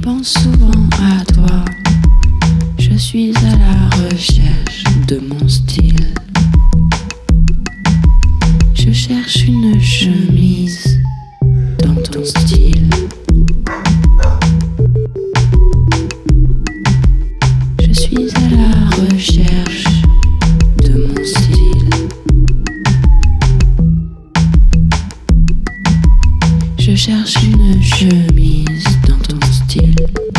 pense souvent à toi. Je suis à la recherche de mon style. Je cherche une chemise dans ton style. Je suis à la recherche de mon style. Je cherche une chemise dans ton style.